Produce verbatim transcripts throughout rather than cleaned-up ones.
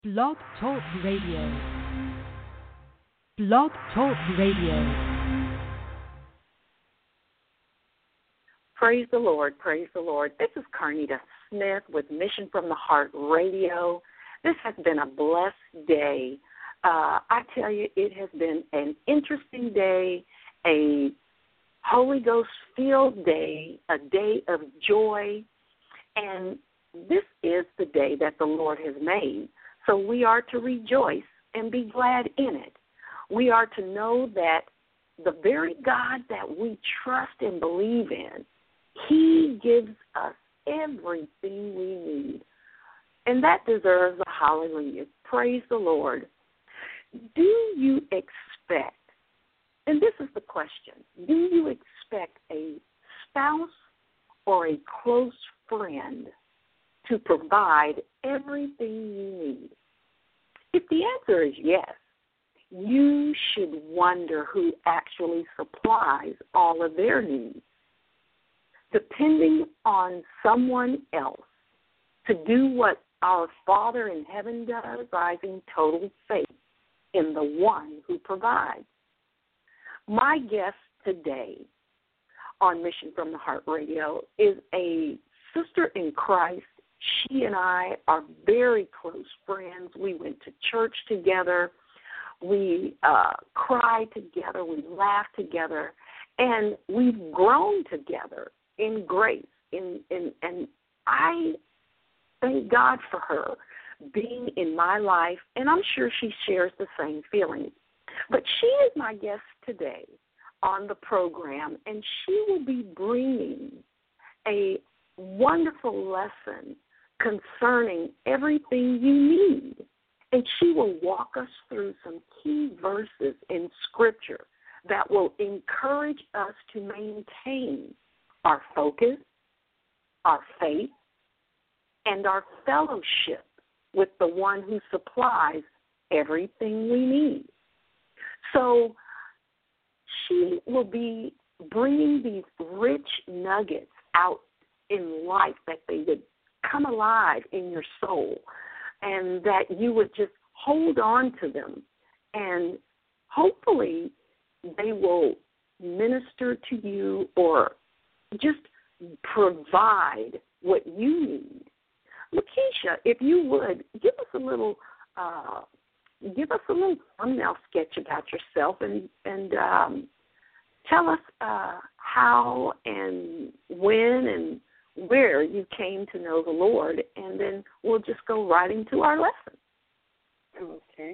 Blog Talk Radio. Blog Talk Radio. Praise the Lord, praise the Lord. This is Carnita Smith with Mission from the Heart Radio. This has been a blessed day. Uh, I tell you, it has been an interesting day, a Holy Ghost-filled day, a day of joy, and this is the day that the Lord has made. So we are to rejoice and be glad in it. We are to know that the very God that we trust and believe in, He gives us everything we need. And that deserves a hallelujah. Praise the Lord. Do you expect, and this is the question, do you expect a spouse or a close friend to provide everything you need? If the answer is yes, you should wonder who actually supplies all of their needs. Depending on someone else to do what our Father in heaven does, I have total faith in the one who provides. My guest today on Mission from the Heart Radio is a sister in Christ. She and I are very close friends. We went to church together. We uh, cried together. We laughed together. And we've grown together in grace. In, in, and I thank God for her being in my life, and I'm sure she shares the same feelings. But she is my guest today on the program, and she will be bringing a wonderful lesson concerning everything you need. And she will walk us through some key verses in Scripture that will encourage us to maintain our focus, our faith, and our fellowship with the one who supplies everything we need. So she will be bringing these rich nuggets out in life that they would come alive in your soul and that you would just hold on to them, and hopefully they will minister to you or just provide what you need. Lakeisha, if you would, give us a little uh, give us a little thumbnail sketch about yourself and, and um, tell us uh, how and when and where you came to know the Lord, and then we'll just go right into our lesson. Okay.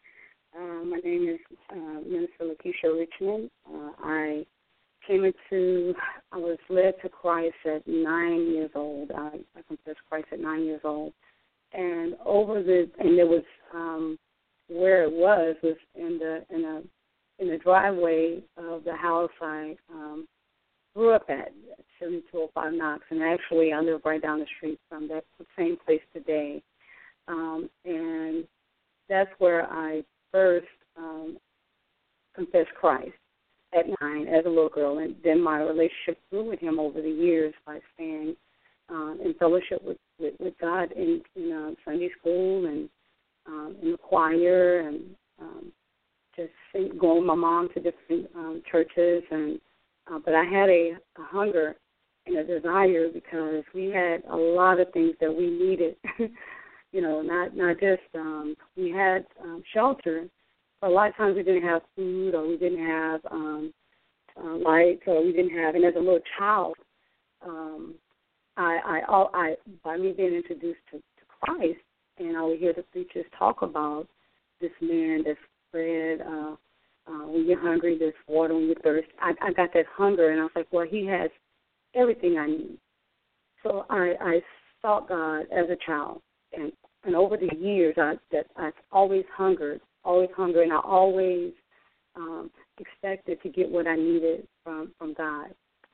Uh, my name is uh, Minister Lakeisha Richmond. Uh, I came into, I was led to Christ at nine years old. I, I confessed Christ at nine years old. And over the, and there was, um, where it was, was in the, in a, in the driveway of the house I um, grew up at, seventy-two oh five Knox, and actually I live right down the street from that same place today. Um, and that's where I first um, confessed Christ at nine as a little girl, and then my relationship grew with him over the years by staying um, in fellowship with, with, with God in, in uh, Sunday school and um, in the choir, and um, just sing, going with my mom to different um, churches. And uh, but I had a, a hunger and a desire because we had a lot of things that we needed. you know, not not just um, we had um, shelter. A lot of times we didn't have food, or we didn't have um, uh, lights, or we didn't have. And as a little child, um, I, I, all, I, by me being introduced to, to Christ, and I would hear the preachers talk about this man, this bread. Uh, uh, when you're hungry, there's water when you're thirsty. I, I got that hunger, and I was like, well, he has everything I need. So I, I sought God as a child, and and over the years, I that I've always hungered. always hungry, and I always um, expected to get what I needed from, from God.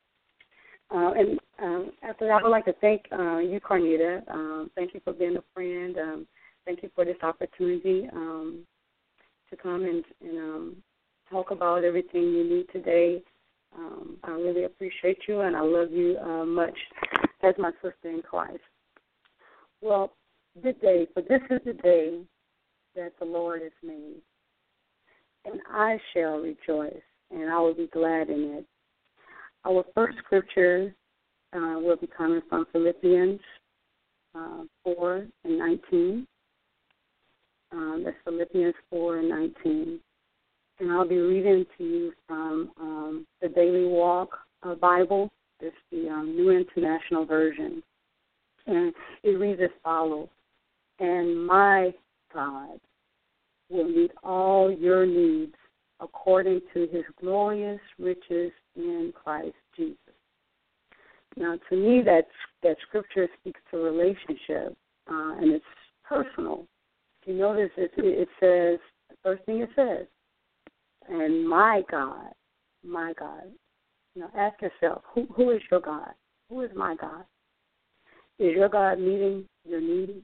Uh, and um, after that, I would like to thank uh, you, Carnita. Um, thank you for being a friend. Um, thank you for this opportunity um, to come and, and um, talk about everything you need today. Um, I really appreciate you, and I love you uh, much as my sister in Christ. Well, good day, but this is the day that the Lord has made, and I shall rejoice, and I will be glad in it. Our first scripture uh, will be coming from Philippians uh, four and nineteen. Um, that's Philippians four and nineteen. And I'll be reading to you from um, the Daily Walk uh, Bible. It's the um, New International Version. And it reads as follows: "And my God will meet all your needs according to his glorious riches in Christ Jesus." Now, to me, that, that scripture speaks to relationship, uh, and it's personal. If you notice, it, it says, the first thing it says, "And my God, my God." Now, ask yourself, who, who is your God? Who is my God? Is your God meeting your needs?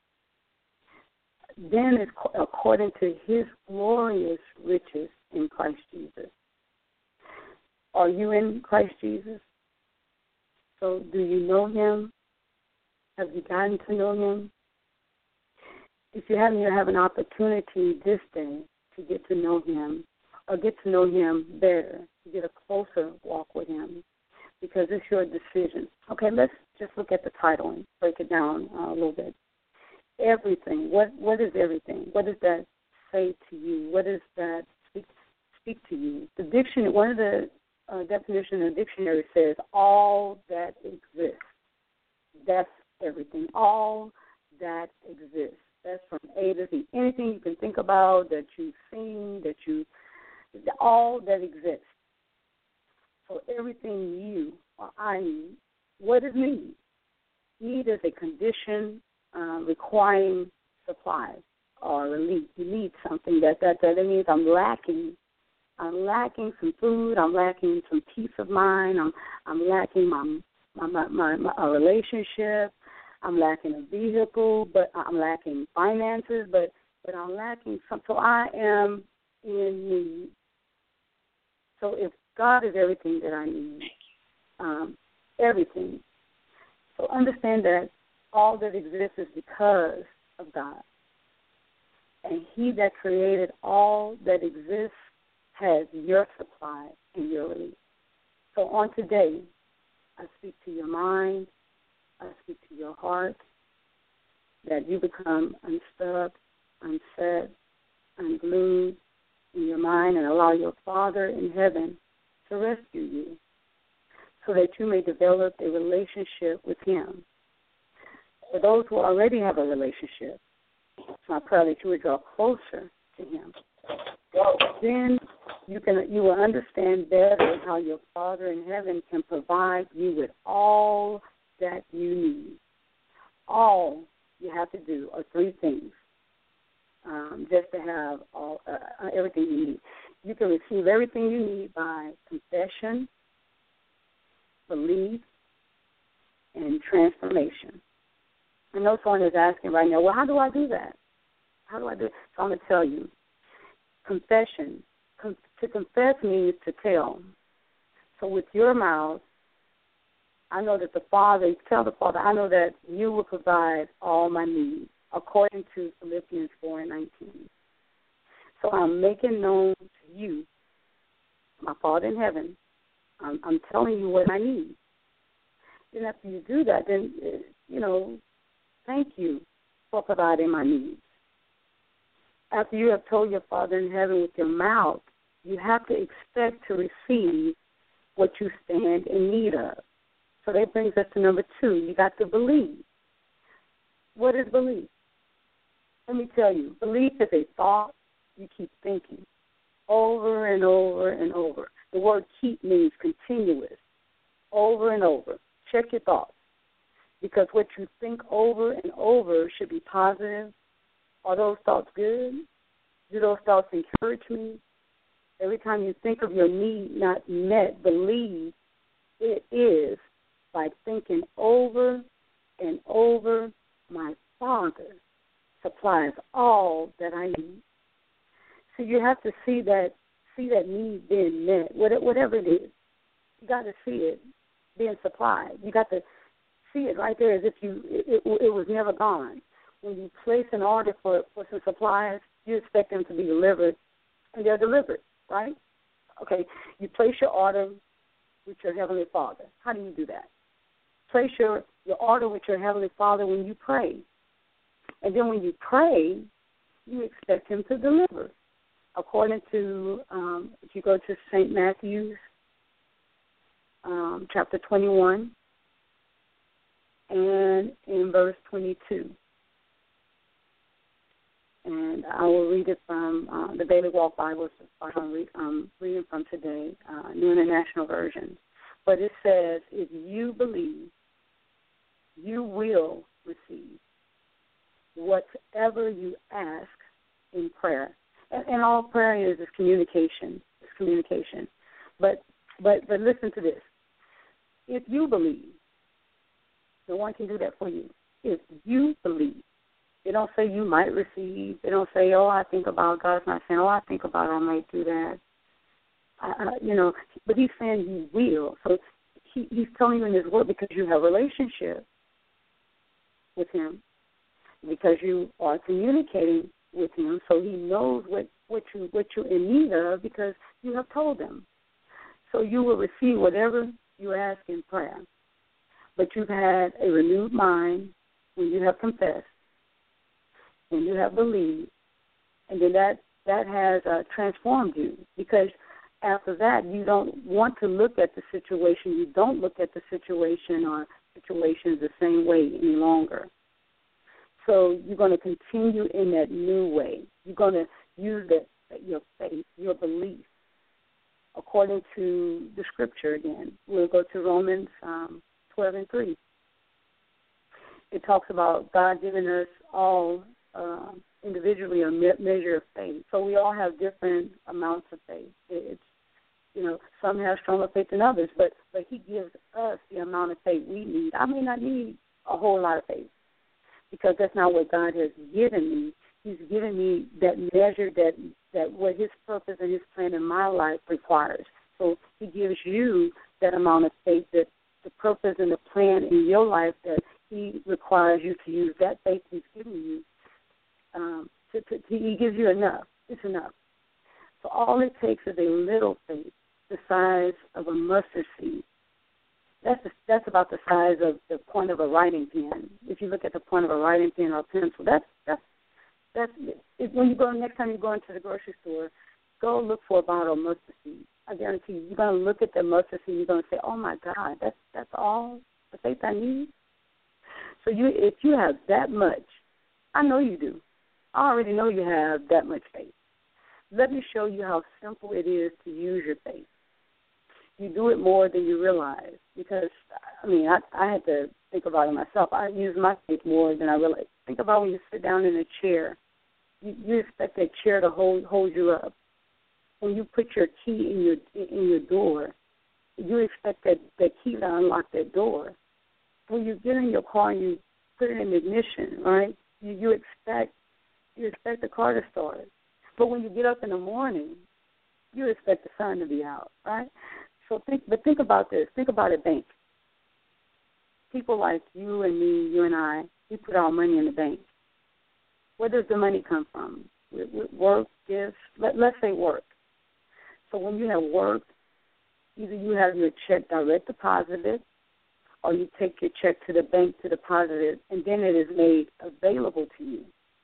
Then it's according to his glorious riches in Christ Jesus. Are you in Christ Jesus? So do you know him? Have you gotten to know him? If you haven't, you have an opportunity this day to get to know him, or get to know him better, to get a closer walk with him, because it's your decision. Okay, let's just look at the title and break it down uh, a little bit. Everything. What what is everything? What does that say to you? What does that speak speak to you? The dictionary. One of the uh, definitions in the dictionary says all that exists. That's everything. All that exists. That's from A to Z. Anything you can think about that you've seen, that you, all that exists. So everything you or I need. What is need? Need is a condition Uh, requiring supply or relief. You need something that that that means I'm lacking. I'm lacking some food. I'm lacking some peace of mind. I'm I'm lacking my my my, my, my a relationship. I'm lacking a vehicle, but I'm lacking finances. But but I'm lacking some. So I am in need. So if God is everything that I need, um, everything. So understand that all that exists is because of God. And he that created all that exists has your supply and your relief. So on today, I speak to your mind, I speak to your heart, that you become unstuck, unset, unglued in your mind, and allow your Father in heaven to rescue you so that you may develop a relationship with him. For those who already have a relationship, it's my prayer that you would draw closer to him. Then you can you will understand better how your Father in heaven can provide you with all that you need. All you have to do are three things, um, just to have all uh, everything you need. You can receive everything you need by confession, belief, and transformation. I know someone is asking right now, well, how do I do that? How do I do it? So I'm going to tell you. Confession. Com- to confess means to tell. So with your mouth, I know that the Father, you tell the Father, I know that you will provide all my needs, according to Philippians four and nineteen. So I'm making known to you, my Father in heaven, I'm, I'm telling you what I need. Then after you do that, then, you know, thank you for providing my needs. After you have told your Father in heaven with your mouth, you have to expect to receive what you stand in need of. So that brings us to number two. You got to believe. What is belief? Let me tell you, belief is a thought you keep thinking over and over and over. The word keep means continuous, over and over. Check your thoughts. Because what you think over and over should be positive. Are those thoughts good? Do those thoughts encourage me? Every time you think of your need not met, believe it is by thinking over and over, my Father supplies all that I need. So you have to see that see that need being met, whatever it is. You got to see it being supplied. You got to see it right there as if you it, it, it was never gone. when you place an order for, for some supplies, you expect them to be delivered, and they're delivered, right? Okay, you place your order with your Heavenly Father. How do you do that? Place your, your order with your Heavenly Father when you pray. And then when you pray, you expect Him to deliver. According to, um, if you go to Saint Matthew's, um, chapter twenty-one, and in verse twenty-two. And I will read it from uh, the Daily Walk Bible, I'm read, um, reading from today, uh, New International Version. But it says, if you believe, you will receive whatever you ask in prayer. And, and all prayer is is communication. It's communication. But but but listen to this. If you believe, no one can do that for you. If you believe, they don't say you might receive. They don't say, oh, I think about. God's not saying, oh, I think about it, I might do that. I, I, you know, but He's saying you will. So he, He's telling you in His Word because you have a relationship with Him, because you are communicating with Him, so He knows what, what you what you're in need of because you have told Him. So you will receive whatever you ask in prayer. But you've had a renewed mind when you have confessed, when you have believed, and then that, that has uh, transformed you, because after that you don't want to look at the situation. You don't look at the situation or situations the same way any longer. So you're going to continue in that new way. You're going to use that, your faith, your belief, according to the Scripture again. We'll go to Romans um, twelve and three. It talks about God giving us all uh, individually a me- measure of faith. So we all have different amounts of faith. It's, you know, some have stronger faith than others, but, but He gives us the amount of faith we need. I may not need a whole lot of faith, because that's not what God has given me. He's given me that measure that, that what His purpose and His plan in my life requires. So He gives you that amount of faith, that the purpose and the plan in your life that He requires you to use, that faith He's given you. Um, to, to, to, he gives you enough. It's enough. So all it takes is a little faith, the size of a mustard seed. That's a, that's about the size of the point of a writing pen. If you look at the point of a writing pen or a pencil, that's that's that's it, when you go next time you go into the grocery store, go look for a bottle of mustard seed. I guarantee you, you're going to look at the mustard seed and you're going to say, "Oh my God, that's that's all the faith I need." So you, if you have that much, I know you do. I already know you have that much faith. Let me show you how simple it is to use your faith. You do it more than you realize, because, I mean, I, I had to think about it myself. I use my faith more than I realize. Think about when you sit down in a chair. You, you expect that chair to hold hold you up. When you put your key in your in your door, you expect that, that key to unlock that door. When you get in your car and you put it in ignition, right, you, you expect you expect the car to start. But when you get up in the morning, you expect the sun to be out, right? So think, but think about this. Think about a bank. People like you and me, you and I, we put our money in the bank. Where does the money come from? Work, gifts. Let, let's say work. So when you have work, either you have your check direct deposited, or you take your check to the bank to deposit it, and then it is made available to you.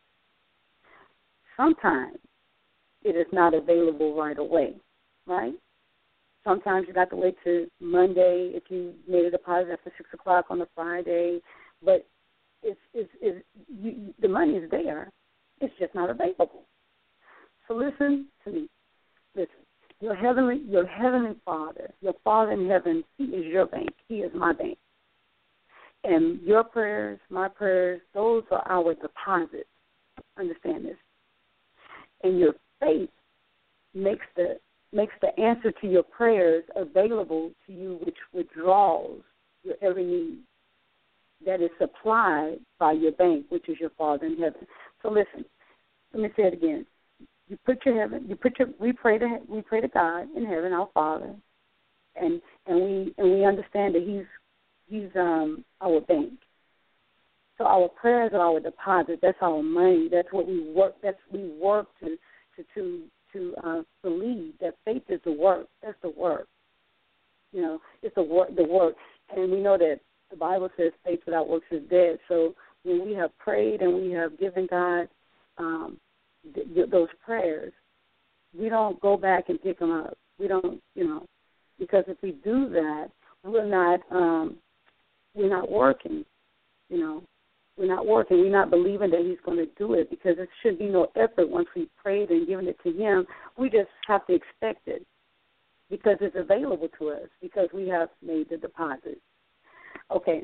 Sometimes it is not available right away, right? Sometimes you got to wait till Monday if you made a deposit after six o'clock on a Friday, but it's, it's, it's you, the money is there. It's just not available. So listen to me. Listen. Your heavenly, your heavenly Father, your Father in heaven, He is your bank. He is my bank. And your prayers, my prayers, those are our deposits. Understand this. And your faith makes the makes the answer to your prayers available to you, which withdraws your every need that is supplied by your bank, which is your Father in heaven. So listen, let me say it again. You put your heaven, you put your, we pray to, we pray to God in heaven, our Father, and and we and we understand that He's He's um, our bank. So our prayers are our deposit. That's our money. That's what we work. That's we work to to to to uh, believe that faith is the work. That's the work. You know, it's the work. The work, and we know that the Bible says faith without works is dead. So when we have prayed and we have given God um, th- th- those prayers, we don't go back and pick them up. We don't, you know, because if we do that, we're not um, we're not working. You know, we're not working. We're not believing that He's going to do it, because it should be no effort once we prayed and given it to Him. We just have to expect it because it's available to us, because we have made the deposit. Okay.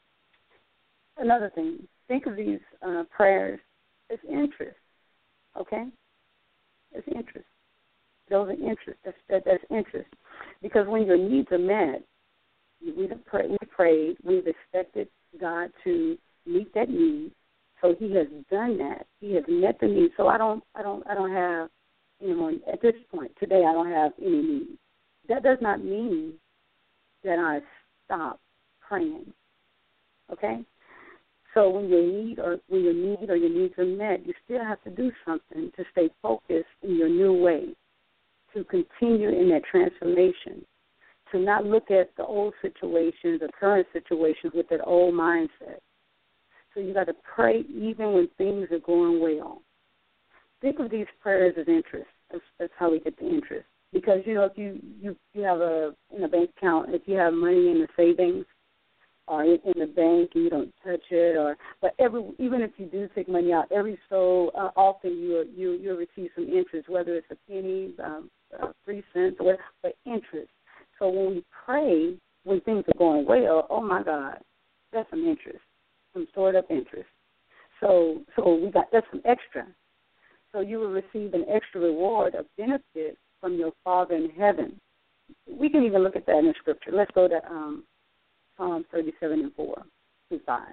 Another thing, think of these uh, prayers as interest. Okay, it's interest. Those are interest. That's that, that's interest, because when your needs are met, we pray, we prayed, we've expected God to meet that need, so He has done that. He has met the need. So I don't, I don't, I don't have, you know, at this point today, I don't have any need. That does not mean that I stop praying. Okay. So when your need or when your need or your needs are met, you still have to do something to stay focused in your new way, to continue in that transformation, to not look at the old situations or current situations with that old mindset. So you got to pray even when things are going well. Think of these prayers as interest. That's, that's how we get the interest. Because, you know, if you, you, you have a, in a bank account, if you have money in the savings, or in the bank and you don't touch it, or but every even if you do take money out, every so uh, often you you you'll receive some interest, whether it's a penny, um, uh, three cents, or whatever, but interest. So when we pray, when things are going well, oh my God, that's some interest, some stored up interest. So so we got that's some extra. So you will receive an extra reward, a benefit from your Father in heaven. We can even look at that in the Scripture. Let's go to um, Psalm thirty-seven and four through five.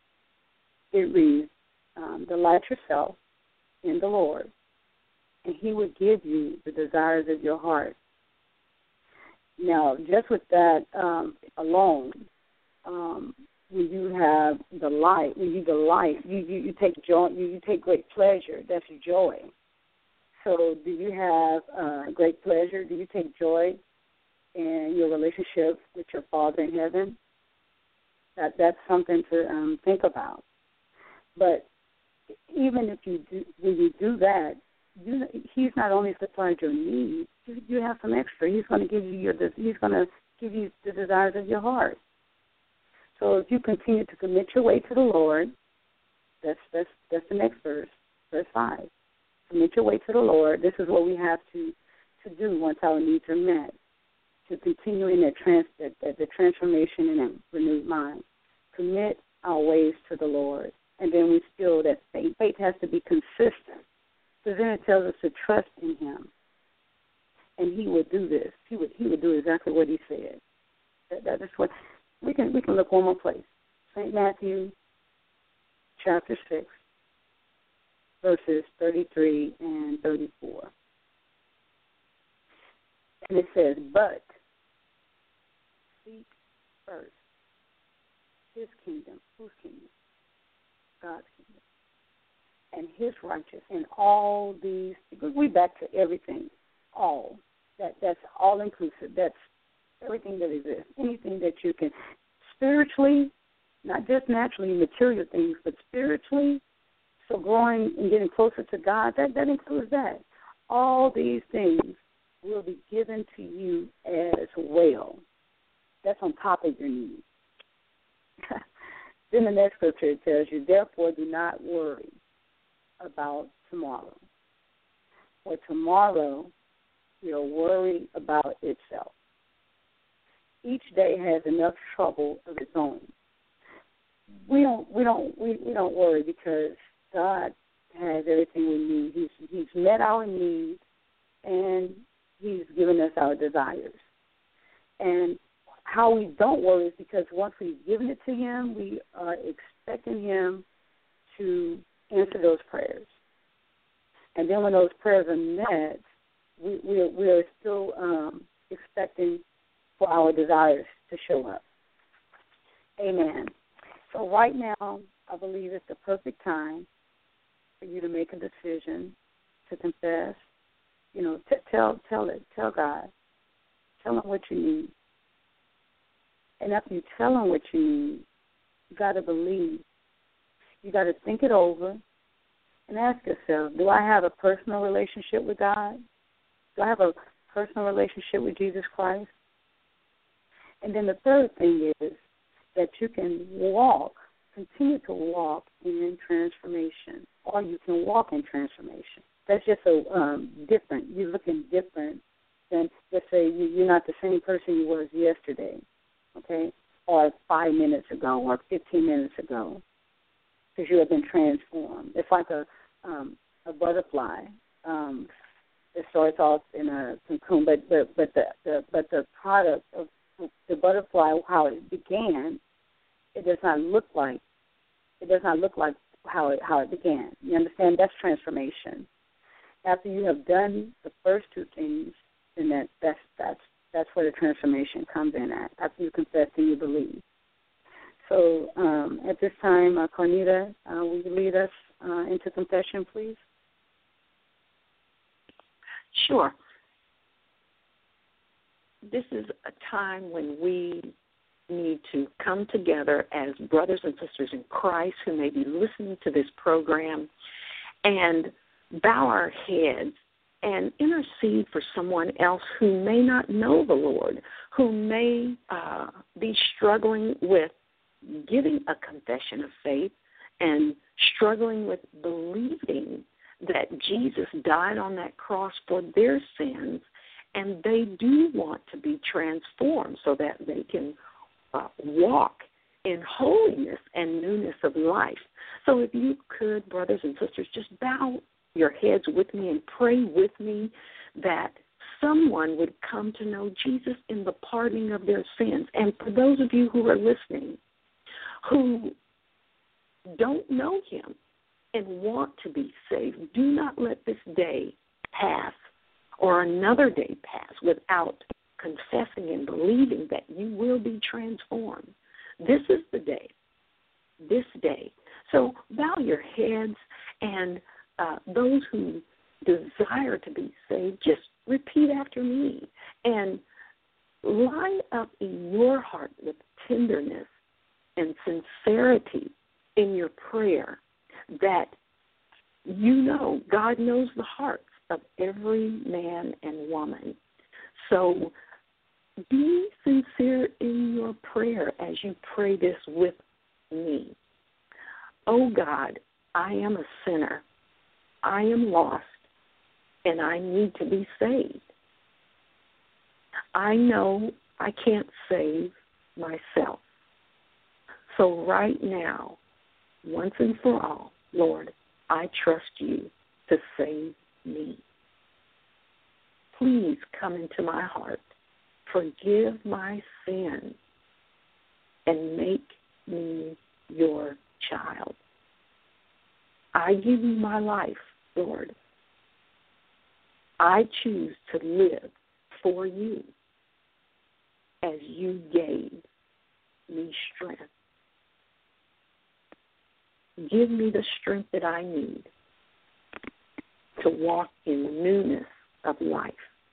It reads, um, delight yourself in the Lord, and He will give you the desires of your heart. Now, just with that um, alone, um, when you have delight, when you delight, you, you, you take joy, you, you take great pleasure. That's joy. So, do you have uh, great pleasure? Do you take joy in your relationship with your Father in heaven? That that's something to um, think about. But even if you do, when you do that, you, He's not only supplied your needs, you, you have some extra. He's going to give you your. He's going to give you the desires of your heart. So if you continue to commit your way to the Lord, that's that's that's the next verse, verse five. Commit your way to the Lord. This is what we have to, to do once our needs are met, to continue in that, trans, that, that the transformation in that renewed mind. Commit our ways to the Lord, and then we still that faith. Faith has to be consistent. So then it tells us to trust in Him, and He would do this. He would He would do exactly what He said. That, that is what we can we can look one more place. Saint Matthew, chapter six, verses thirty-three and thirty-four, and it says, "But seek first His kingdom." Whose kingdom? God's kingdom. And His righteousness, and all these, we back to everything, all. That That's all inclusive. That's everything that exists. Anything that you can, spiritually, not just naturally material things, but spiritually, so growing and getting closer to God, that, that includes that. All these things will be given to you as well. That's on top of your needs. Then the next scripture tells you, therefore do not worry about tomorrow. For tomorrow will worry about itself. Each day has enough trouble of its own. We don't we don't we, we don't worry because God has everything we need. He's He's met our needs, and He's given us our desires. And how we don't worry is because once we've given it to Him, we are expecting Him to answer those prayers. And then when those prayers are met, we we are, we are still um, expecting for our desires to show up. Amen. So right now, I believe it's the perfect time for you to make a decision to confess. You know, t- tell tell it, tell God, tell Him what you need. And after you tell Him what you need, you got to believe. You got to think it over and ask yourself, do I have a personal relationship with God? Do I have a personal relationship with Jesus Christ? And then the third thing is that you can walk, continue to walk in transformation, or you can walk in transformation. That's just a um, different. You're looking different than, let's say, you, you're not the same person you was yesterday, okay, or five minutes ago or fifteen minutes ago, because you have been transformed. It's like a um, a butterfly. Um, it starts off in a cocoon, but but but the, the but the product of the butterfly, how it began, it does not look like it does not look like how it how it began. You understand? That's transformation. After you have done the first two things, then that that's that's that's where the transformation comes in at. After you confess and you believe. So um, at this time, uh, Carnita, uh, will you lead us uh, into confession, please? Sure. This is a time when we need to come together as brothers and sisters in Christ who may be listening to this program and bow our heads and intercede for someone else who may not know the Lord, who may uh, be struggling with giving a confession of faith and struggling with believing that Jesus died on that cross for their sins, and they do want to be transformed so that they can uh, walk in holiness and newness of life. So if you could, brothers and sisters, just bow your heads with me and pray with me that someone would come to know Jesus in the pardoning of their sins. And for those of you who are listening who don't know Him and want to be saved, do not let this day pass or another day pass without confessing and believing that you will be transformed. This is the day, this day. So bow your heads, and uh, those who desire to be saved, just repeat after me and line up in your heart with tenderness and sincerity in your prayer that you know God knows the hearts of every man and woman. So be sincere in your prayer as you pray this with me. Oh God, I am a sinner. I am lost, and I need to be saved. I know I can't save myself. So right now, once and for all, Lord, I trust you to save me. Please come into my heart, forgive my sin, and make me your child. I give you my life, Lord. I choose to live for you as you gave me strength. Give me the strength that I need to walk in the newness of life.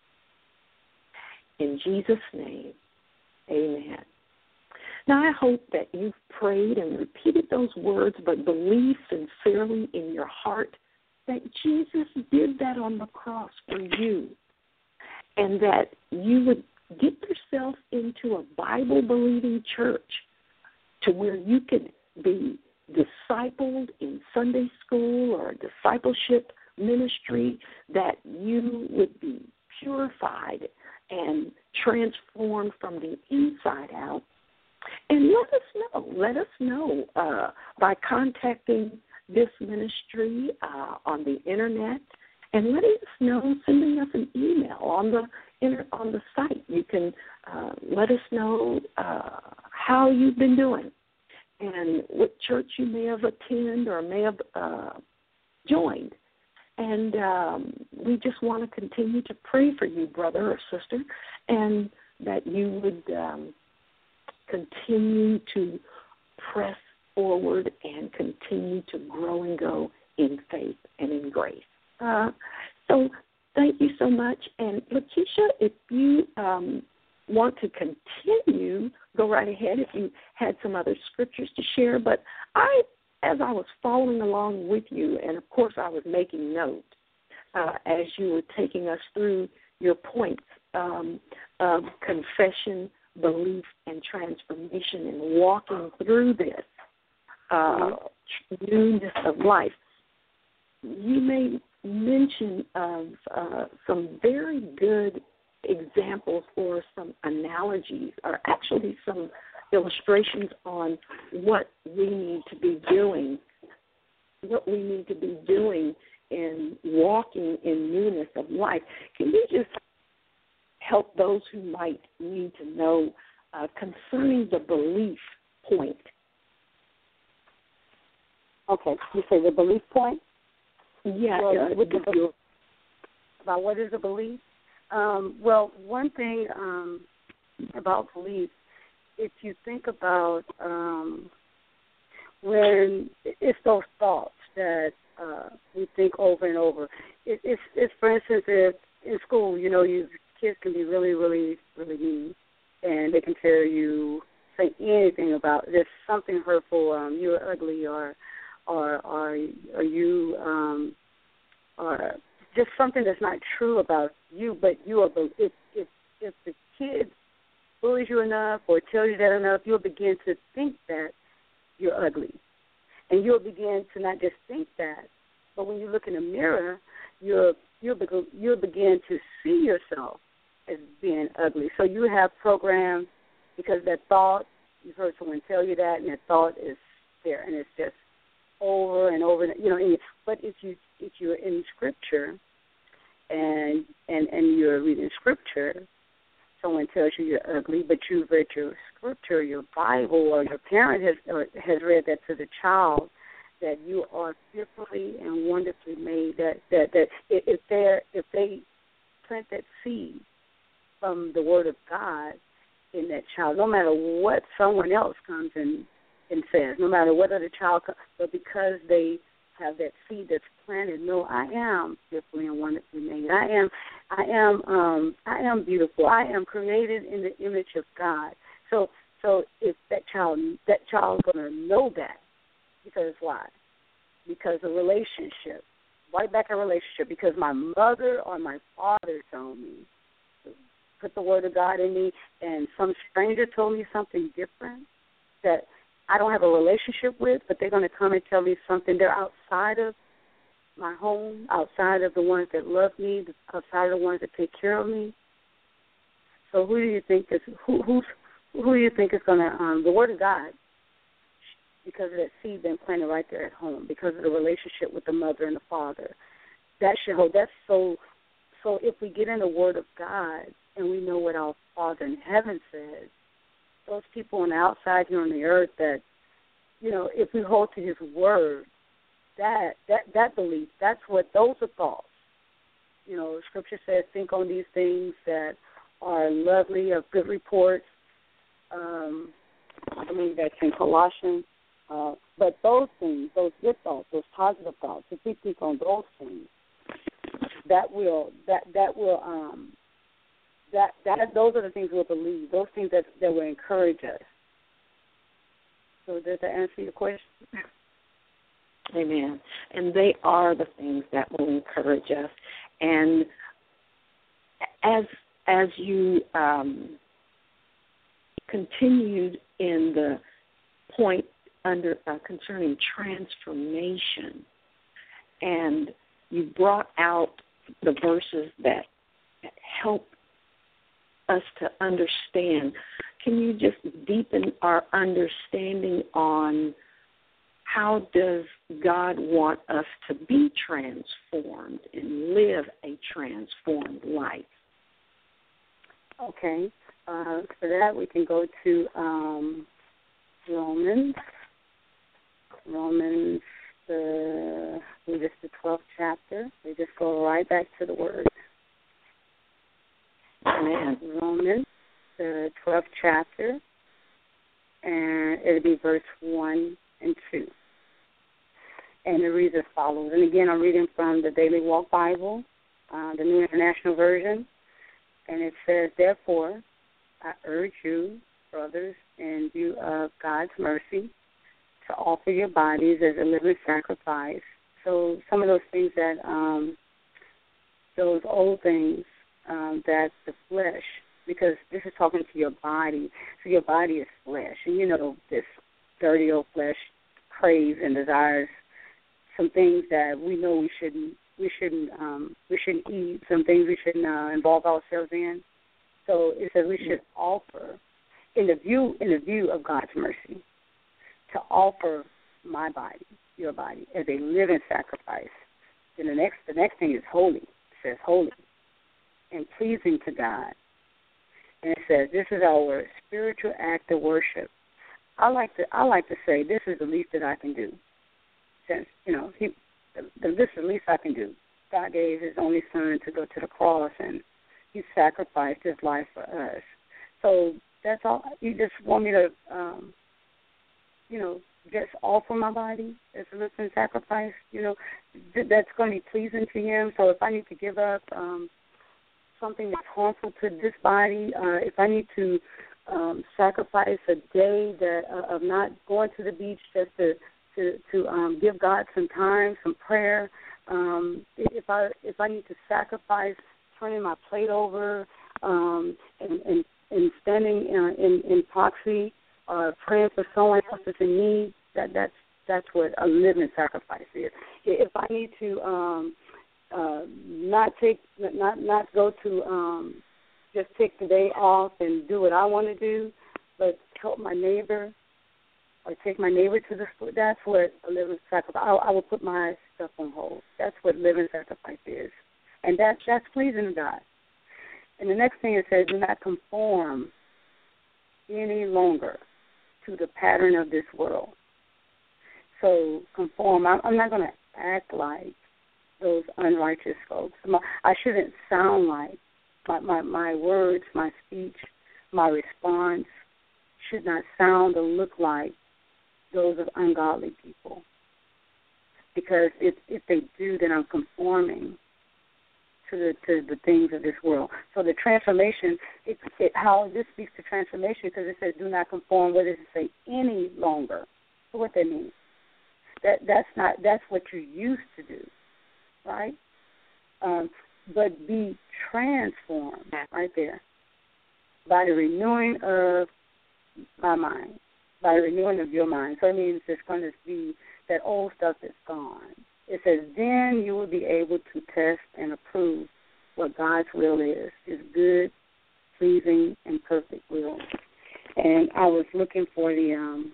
In Jesus' name, amen. Now, I hope that you've prayed and repeated those words, but believe sincerely in your heart that Jesus did that on the cross for you, and that you would get yourself into a Bible-believing church to where you could be discipled in Sunday school or a discipleship ministry, that you would be purified and transformed from the inside out. And let us know. Let us know uh, by contacting this ministry uh, on the internet, and letting us know, sending us an email on the inter- on the site. You can uh, let us know uh, how you've been doing and what church you may have attended or may have uh, joined. And um, we just want to continue to pray for you, brother or sister, and that you would um, continue to press forward and continue to grow and go in faith and in grace. Uh, so thank you so much. And Lakeisha, if you um, want to continue, go right ahead if you had some other scriptures to share. But I, as I was following along with you, and of course I was making note uh, as you were taking us through your points um, of confession, belief, and transformation, and walking through this uh, newness of life, you made mention of uh, some very good examples or some analogies, or actually some illustrations on what we need to be doing, what we need to be doing in walking in newness of life. Can you just help those who might need to know uh, concerning the belief point? Okay, you say the belief point? Yeah. Well, uh, with the belief, about what is a belief? Um, well, one thing um, about belief, if you think about um, when it's those thoughts that uh, we think over and over. It, it's, it's, for instance, if in school, you know, you kids can be really, really, really mean, and they can tell you, say anything about there's something hurtful, um, you're ugly, or or or, or you um, or just something that's not true about you, but you are. If if if the kid bullies you enough or tells you that enough, you'll begin to think that you're ugly, and you'll begin to not just think that, but when you look in the mirror, you'll you'll begin, you'll begin to see yourself as being ugly. So you have programs because that thought, you've heard someone tell you that, and that thought is there, and it's just over and over, you know. And, but if you if you're in Scripture, and and and you're reading Scripture, someone tells you you're ugly, but you've read your Scripture, your Bible, or your parent has or has read that to the child, that you are fearfully and wonderfully made. That that that if they if they plant that seed from the Word of God in that child, no matter what someone else comes and, and says, no matter what other child comes, but because they have that seed that's planted, no, I am fearfully and wonderfully made. I am, I am, um, I am beautiful. I am created in the image of God. So, so if that child, that child's going to know that, because why? Because a relationship, right back in a relationship, because my mother or my father told me, put the Word of God in me, and some stranger told me something different that I don't have a relationship with, but they're going to come and tell me something. They're outside of my home, outside of the ones that love me, outside of the ones that take care of me. So who do you think is who who's, who do you think is going to um, the Word of God? Because of that seed being planted right there at home, because of the relationship with the mother and the father, that should hold. That's so. So if we get in the Word of God and we know what our Father in heaven says, those people on the outside here on the earth that, you know, if we hold to His Word, that that that belief, that's what those are thoughts. You know, Scripture says, think on these things that are lovely, of good report. Um, I believe that's in Colossians. Uh, but those things, those good thoughts, those positive thoughts, if we think on those things, that will that that will um that that those are the things we'll believe. Those things that that will encourage us. So does that answer your question? Amen. And they are the things that will encourage us. And as as you um, continued in the point under uh, concerning transformation, and you brought out the verses that help us to understand. Can you just deepen our understanding on how does God want us to be transformed and live a transformed life? Okay. Uh, for that, we can go to um, Romans. Romans, the, I believe it's the twelfth chapter. We just go right back to the Word. Amen. Romans, the twelfth chapter, and it'll be verse one and two. And it reads as follows. And again, I'm reading from the Daily Walk Bible, uh, the New International Version. And it says, therefore, I urge you, brothers, in view of God's mercy, to offer your bodies as a living sacrifice. So some of those things that, um, those old things um, that the flesh, because this is talking to your body. So your body is flesh. And you know this dirty old flesh craves and desires some things that we know we shouldn't we shouldn't um, we shouldn't eat, some things we shouldn't uh, involve ourselves in. So it says we should offer in the view in the view of God's mercy to offer my body, your body, as a living sacrifice. Then the next the next thing is holy. It says holy and pleasing to God. And it says this is our spiritual act of worship. I like to I like to say this is the least that I can do. Since, you know, he, this is the least I can do. God gave his only son to go to the cross, and he sacrificed his life for us. So that's all. You just want me to, um, you know, just offer my body as a living sacrifice, you know, th- that's going to be pleasing to him. So if I need to give up um, something that's harmful to this body, uh, if I need to um, sacrifice a day that uh, of not going to the beach just to to, to um, give God some time, some prayer. Um, if I if I need to sacrifice turning my plate over um, and, and, and standing uh, in, in proxy, uh, praying for someone else that's in need, that that's that's what a living sacrifice is. If I need to um, uh, not take not not go to um, just take the day off and do what I want to do, but help my neighbor. Or take my neighbor to the school. That's what a living sacrifice. I, I will put my stuff on hold. That's what living sacrifice is, and that that's pleasing to God. And the next thing it says, do not conform any longer to the pattern of this world. So conform. I'm, I'm not going to act like those unrighteous folks. My, I shouldn't sound like my, my my words, my speech, my response should not sound or look like those of ungodly people, because if if they do, then I'm conforming to the to the things of this world. So the transformation, it, it, how this speaks to transformation, because it says do not conform. What does it say? Any longer. So what that means? That that's not that's what you used to do, right? Um, but be transformed, right there, by the renewing of my mind. By the renewing of your mind. So it means it's going to be that old stuff is gone. It says, then you will be able to test and approve what God's will is, his good, pleasing, and perfect will. And I was looking for the um,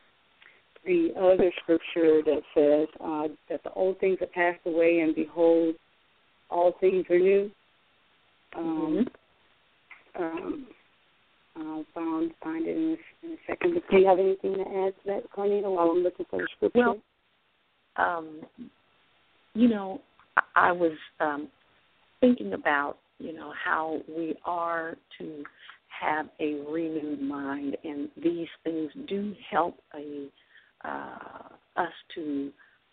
the other scripture that says uh, that the old things have passed away, and behold, all things are new. Um, mm-hmm. um, I'll find, find it in a, in a second. But do you have anything to add to that, Carnita, while I'm looking for the scripture? Well, um, you know, I, I was um, thinking about, you know, how we are to have a renewed mind, and these things do help a, uh, us to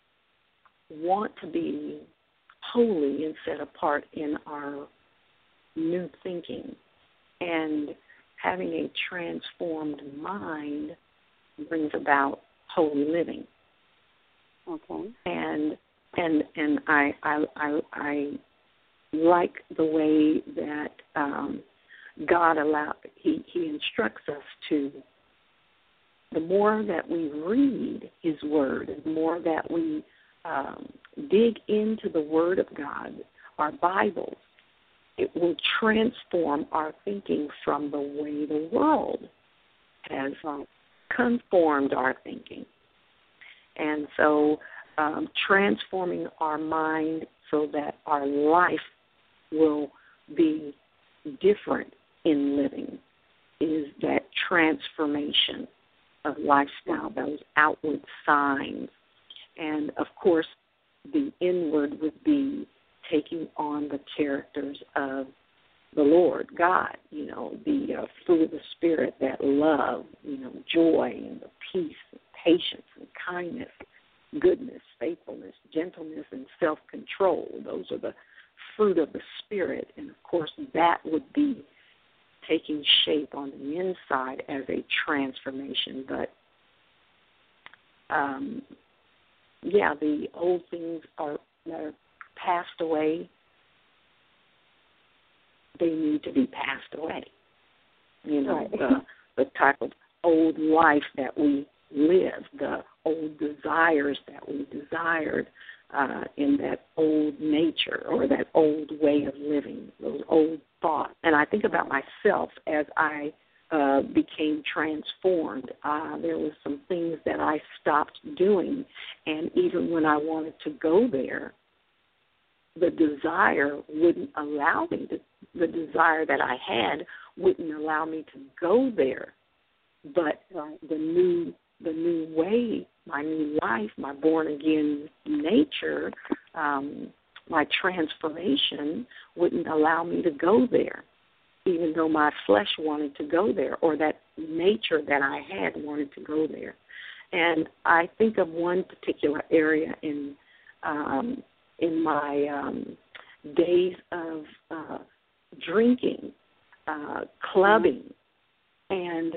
want to be holy and set apart in our new thinking. And having a transformed mind brings about holy living. Okay. And and and I I I, I like the way that um, God allow he, he instructs us to. The more that we read His Word, the more that we um, dig into the Word of God, our Bibles, it will transform our thinking from the way the world has conformed our thinking. And so um, transforming our mind so that our life will be different in living is that transformation of lifestyle, those outward signs. And, of course, the inward would be taking on the characters of the Lord God, you know, the uh, fruit of the Spirit, that love, you know, joy and the peace, and patience and kindness, goodness, faithfulness, gentleness, and self-control. Those are the fruit of the Spirit. And, of course, that would be taking shape on the inside as a transformation. But, um, yeah, the old things are, that are passed away, they need to be passed away. You know, right. the, the type of old life that we live, the old desires that we desired uh, in that old nature or that old way of living, those old thoughts. And I think about myself as I uh, became transformed. Uh, there were some things that I stopped doing, and even when I wanted to go there, the desire wouldn't allow me to, the desire that I had wouldn't allow me to go there. But right. the new the new way, my new life, my born-again nature, um, my transformation wouldn't allow me to go there, even though my flesh wanted to go there, or that nature that I had wanted to go there. And I think of one particular area in um, in my um, days of uh, drinking, uh, clubbing, and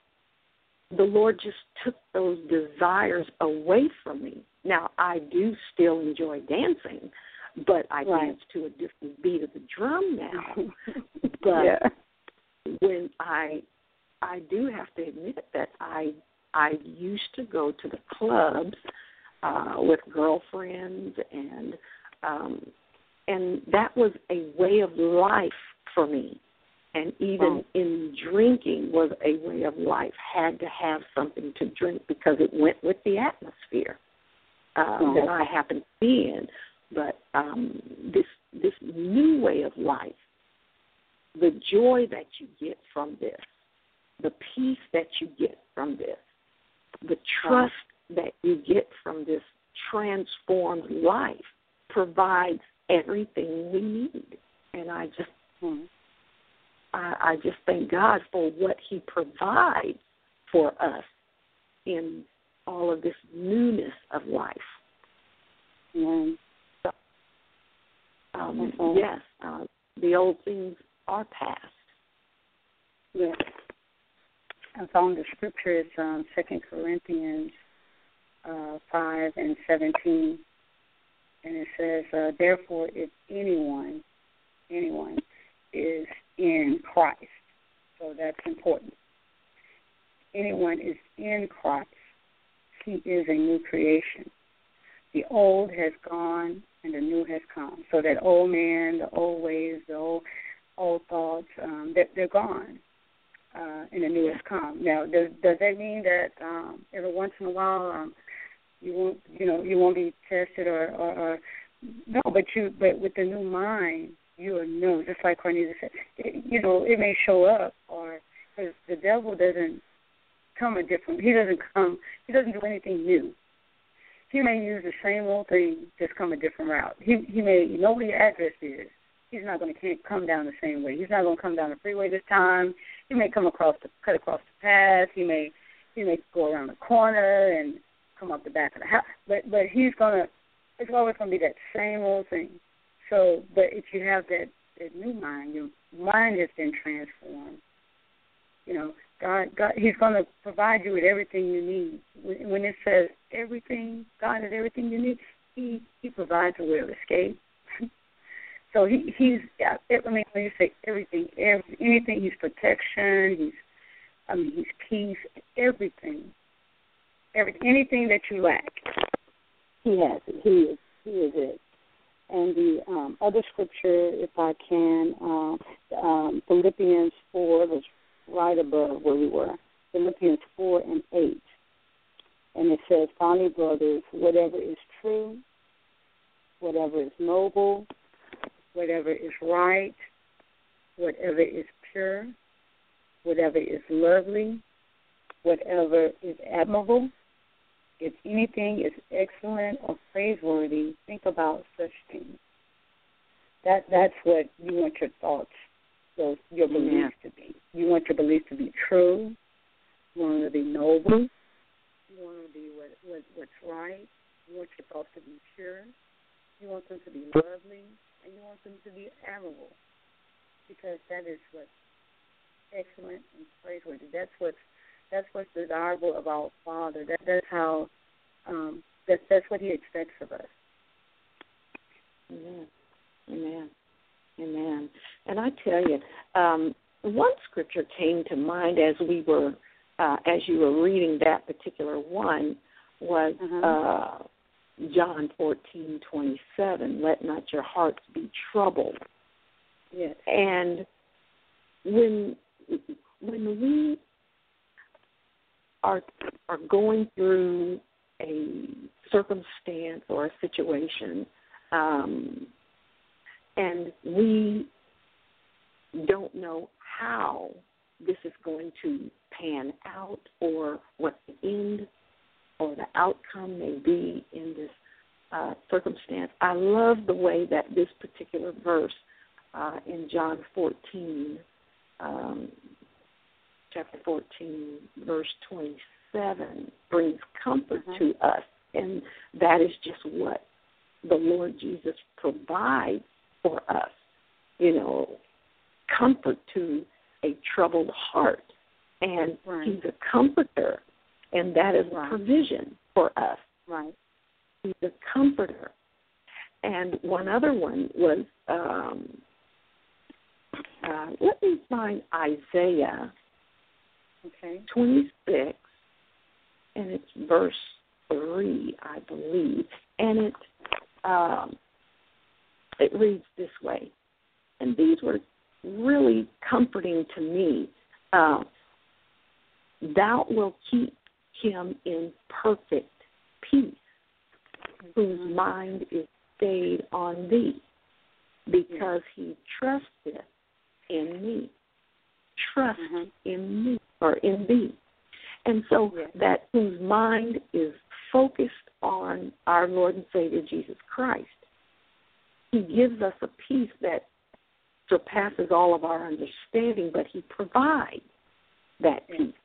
the Lord just took those desires away from me. Now, I do still enjoy dancing, but I right. dance to a different beat of the drum now. But yeah. when I I do have to admit that I I used to go to the clubs uh, with girlfriends, and um, and that was a way of life for me. And even right. in drinking was a way of life. Had to have something to drink because it went with the atmosphere uh, right. that I happened to be in. But um, this this new way of life, the joy that you get from this, the peace that you get from this, the trust that you get from this transformed life provides everything we need. And I just hmm. I, I just thank God for what He provides for us in all of this newness of life. Yeah. So, um, okay. yes, uh, the old things are past. Yes. I found the scripture is um, Second Corinthians uh, five and seventeen, and it says, uh, "Therefore, if anyone, anyone is in Christ," so that's important. Anyone is in Christ, he is a new creation. The old has gone and the new has come. So that old man, the old ways, the old old thoughts, um, they're, they're gone. Uh, and the new has come. Now, does does that mean that um, every once in a while um, you won't, you know, you won't be tested or, or, or no? But you, but with the new mind, you will know. Just like Cornelius said, it, you know, it may show up, or because the devil doesn't come a different. He doesn't come. He doesn't do anything new. He may use the same old thing, just come a different route. He he may know what your address is. He's not going to come down the same way. He's not going to come down the freeway this time. He may come across the cut across the path. He may he may go around the corner and come up the back of the house. But but he's gonna. It's always going to be that same old thing. So, but if you have that, that new mind, your mind has been transformed. You know, God, God, He's going to provide you with everything you need. When, when it says everything, God is everything you need. He He provides a way of escape. So he, he's, I mean, when you say everything, every, anything, he's protection, he's, I mean, he's peace, everything, every, anything that you lack, he has it. He is, he is it. And the um, other scripture, if I can, um, um, Philippians four, was right above where we were, Philippians four and eight. And it says, finally, brothers, whatever is true, whatever is noble, whatever is right, whatever is pure, whatever is lovely, whatever is admirable, if anything is excellent or praiseworthy, think about such things. That that's what you want your thoughts, those your beliefs yeah. to be. You want your beliefs to be true. You want them to be noble. You want to be what, what what's right. You want your thoughts to be pure. You want them to be lovely, and you want them to be admirable, because that is what's excellent and praiseworthy. That's what's that's what's desirable about Father. That that's how um, that that's what He expects of us. Amen. Amen. Amen. And I tell you, um, one scripture came to mind as we were, uh, as you were reading that particular one, was Uh-huh. uh, John fourteen twenty seven. Let not your hearts be troubled. Yes. And when when we are are going through a circumstance or a situation, um, and we don't know how this is going to pan out or what the end or the outcome may be in this uh, circumstance, I love the way that this particular verse uh, in John fourteen, um, chapter fourteen, verse twenty-seven, brings comfort Uh-huh. to us, and that is just what the Lord Jesus provides for us, you know, comfort to a troubled heart. And Right. He's a comforter, and that is Right. a provision for us. Right. He's a comforter. And one other one was, um, uh, let me find Isaiah Okay. twenty-six, and it's verse three, I believe. And it um, it reads this way, and these were really comforting to me. Uh, Thou wilt keep him in perfect peace, whose Mhm. mind is stayed on thee, because he trusteth in me. Trust Mhm. in me, or in thee. And so Yes. that whose mind is focused on our Lord and Savior Jesus Christ, He gives us a peace that surpasses all of our understanding, but He provides that Yes. peace.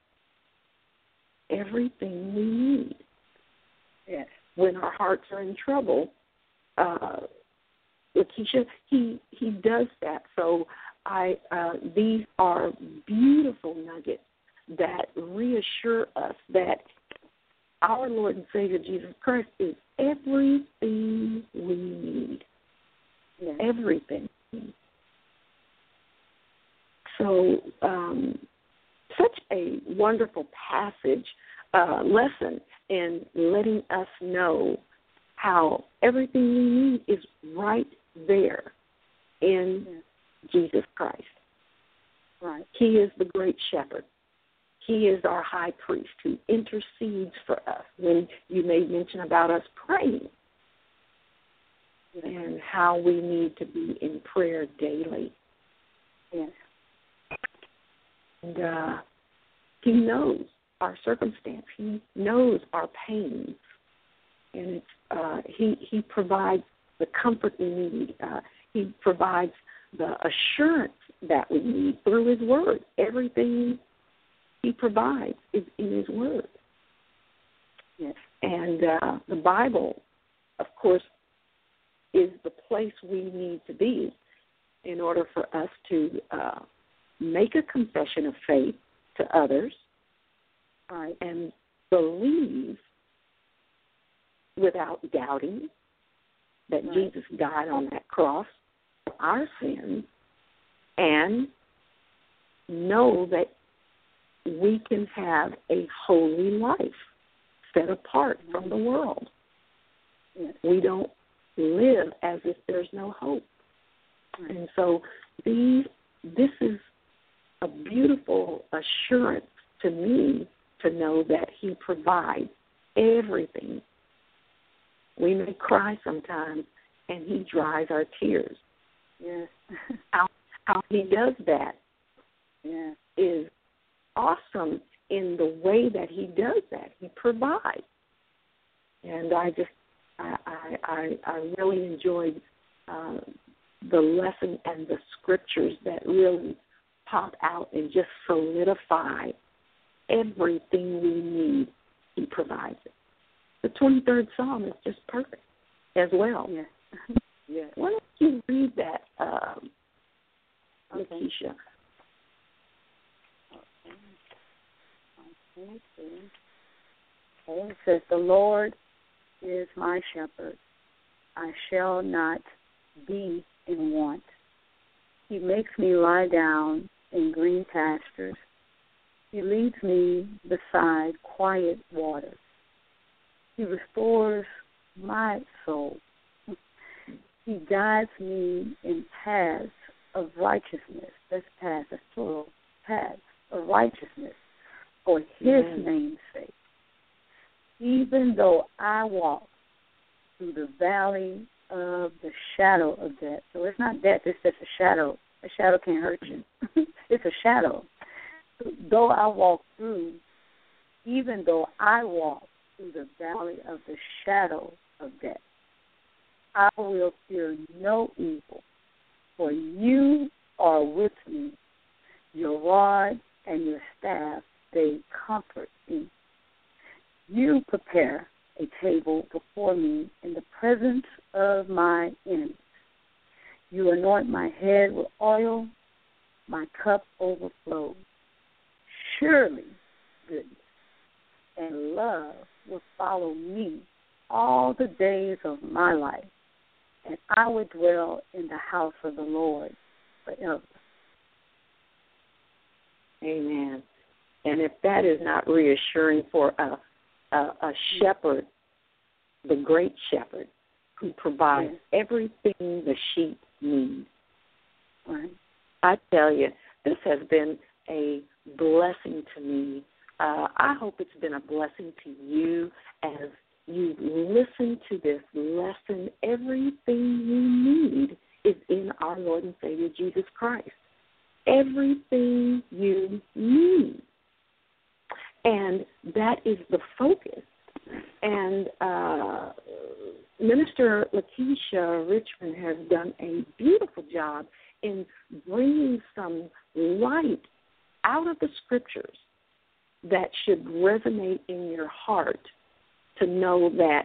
Everything we need. Yes. When our hearts are in trouble, uh, Lakeisha, he he does that. So I uh, these are beautiful nuggets that reassure us that our Lord and Savior Jesus Christ is everything we need. Yes. Everything. So um, such a wonderful passage, uh, lesson in letting us know how everything we need is right there in Yes. Jesus Christ. Right. He is the great shepherd. He is our high priest who intercedes for us. When you made mention about us praying Yes. and how we need to be in prayer daily. Yes. And uh, He knows our circumstance. He knows our pains. And it's, uh, he, he provides the comfort we need. Uh, he provides the assurance that we need through His Word. Everything He provides is in His Word. Yes. And uh, the Bible, of course, is the place we need to be in order for us to uh, make a confession of faith to others, Right. and believe without doubting that Right. Jesus died on that cross for our sins, and know that we can have a holy life set apart from the world. Yes. We don't live as if there's no hope. Right. And so these, this is a beautiful assurance to me to know that He provides everything. We may cry sometimes, and He dries our tears. Yes. How, how He does that Yeah. is awesome in the way that He does that. He provides. And I just, I, I, I, I really enjoyed uh, the lesson and the scriptures that really pop out and just solidify everything we need he provides it. The twenty-third Psalm is just perfect as well. Yes. Yes. Why don't you read that, um, Okay. Lakeisha? Okay. Okay. It says, the Lord is my shepherd. I shall not be in want. He makes me lie down in green pastures. He leads me beside quiet waters. He restores my soul. He guides me in paths of righteousness. That's paths, that's plural, paths of righteousness for His Amen. name's sake. Even though I walk through the valley of the shadow of death. So it's not death, it's just a shadow. A shadow can't hurt you. It's a shadow. Though I walk through, even though I walk through the valley of the shadow of death, I will fear no evil, for you are with me. Your rod and your staff, they comfort me. You prepare a table before me in the presence of my enemies. You anoint my head with oil, my cup overflows. Surely goodness and love will follow me all the days of my life, and I will dwell in the house of the Lord forever. Amen. And if that is not reassuring for a, a, a shepherd, the great shepherd, who provides Yes. everything the sheep need, Right. I tell you, this has been a blessing to me. Uh, I hope it's been a blessing to you as you listen to this lesson. Everything you need is in our Lord and Savior Jesus Christ. Everything you need. And that is the focus. And uh, Minister Lakeisha Richmond has done a beautiful job in bringing some light out of the Scriptures that should resonate in your heart to know that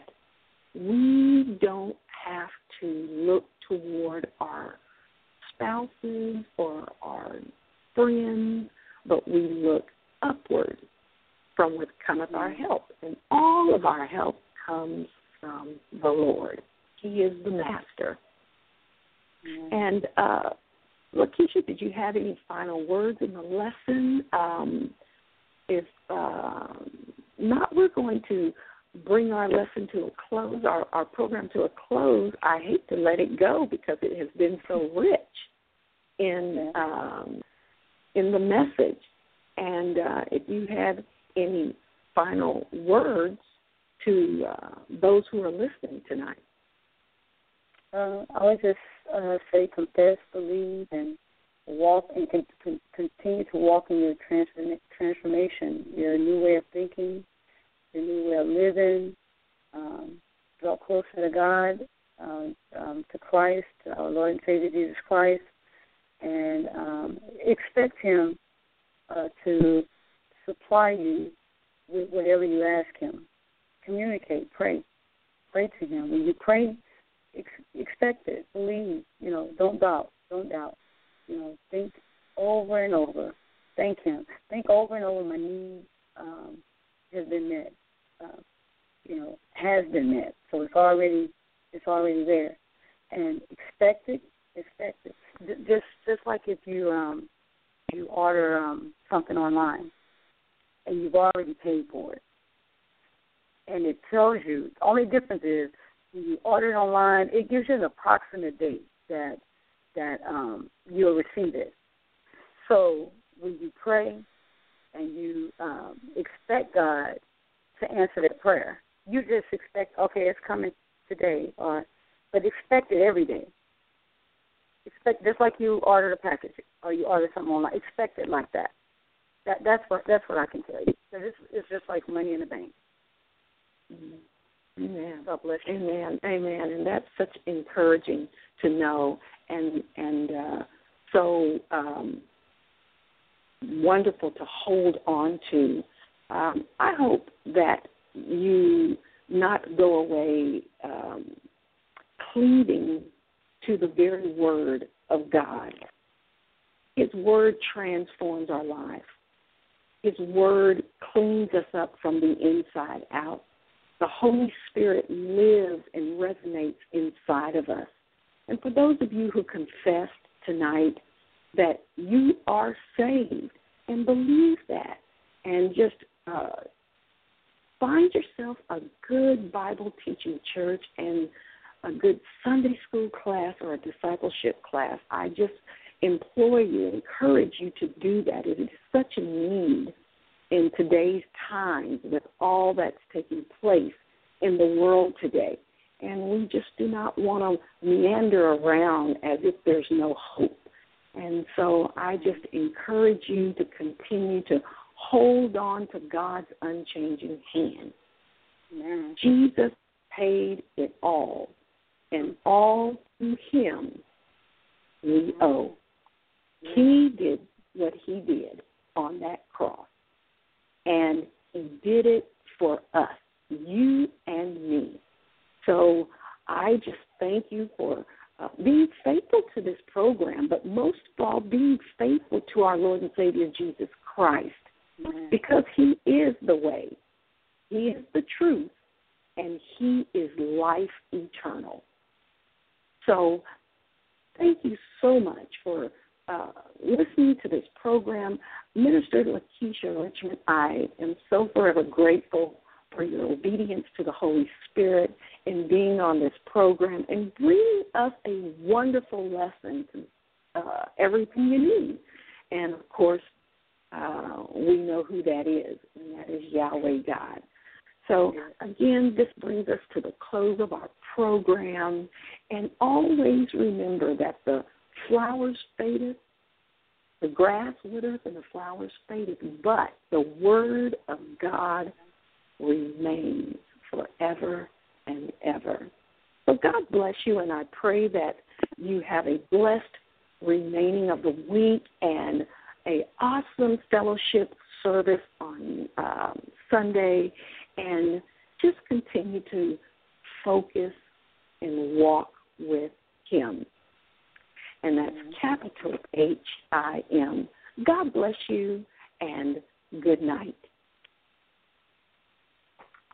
we don't have to look toward our spouses or our friends, but we look upward from which cometh our help. And all of our help comes from the Lord. He is the master. Mm-hmm. And, uh, Lakeisha, did you have any final words in the lesson? Um, if uh, not, we're going to bring our lesson to a close, our, our program to a close. I hate to let it go because it has been so rich in um, in the message. And uh, if you have any final words to uh, those who are listening tonight. Uh, I would just uh, say confess, believe, and walk, and con- con- continue to walk in your transform- transformation, your new way of thinking, your new way of living. Um, draw closer to God, um, um, to Christ, to our Lord and Savior Jesus Christ, and um, expect Him uh, to supply you with whatever you ask Him. Communicate, pray, pray to Him. When you pray, ex- expect it, believe. You know, don't doubt, don't doubt. You know, think over and over. Thank Him. Think over and over. My need um, has been met. Uh, you know, has been met. So it's already, it's already there. And expect it, expect it. Just, just like if you um, you order um, something online, and you've already paid for it, and it tells you. The only difference is when you order it online, it gives you an approximate date that that um, you'll receive it. So when you pray and you um, expect God to answer that prayer, you just expect, okay, it's coming today, or but expect it every day. Expect just like you ordered a package or you order something online. Expect it like that. That that's what that's what I can tell you. So this it's just like money in the bank. Mm-hmm. Amen. God bless you. Amen. Amen. And that's such encouraging to know, and and uh, so um, wonderful to hold on to. Um, I hope that you not go away um, cleaving to the very word of God. His word transforms our life. His word cleans us up from the inside out. The Holy Spirit lives and resonates inside of us. And for those of you who confessed tonight that you are saved and believe that, and just uh, find yourself a good Bible teaching church and a good Sunday school class or a discipleship class, I just implore you, encourage you to do that. It is such a need in today's times with all that's taking place in the world today. And we just do not want to meander around as if there's no hope. And so I just encourage you to continue to hold on to God's unchanging hand. Amen. Jesus paid it all, and all to him we owe. He did what he did on that cross, and he did it for us, you and me. So I just thank you for uh, being faithful to this program, but most of all, being faithful to our Lord and Savior Jesus Christ, Amen. Because he is the way, he is the truth, and he is life eternal. So thank you so much for uh, listening to this program. Minister Lakeisha Richmond, I am so forever grateful for your obedience to the Holy Spirit in being on this program and bringing us a wonderful lesson to uh, everything you need. And, of course, uh, we know who that is, and that is Yahweh God. So, again, this brings us to the close of our program. And always remember that the flowers fadeth, the grass withers, and the flowers fadeth, but the word of God remains forever and ever. So God bless you, and I pray that you have a blessed remaining of the week and a awesome fellowship service on um, Sunday, and just continue to focus and walk with him. And that's capital H I M. God bless you, and good night.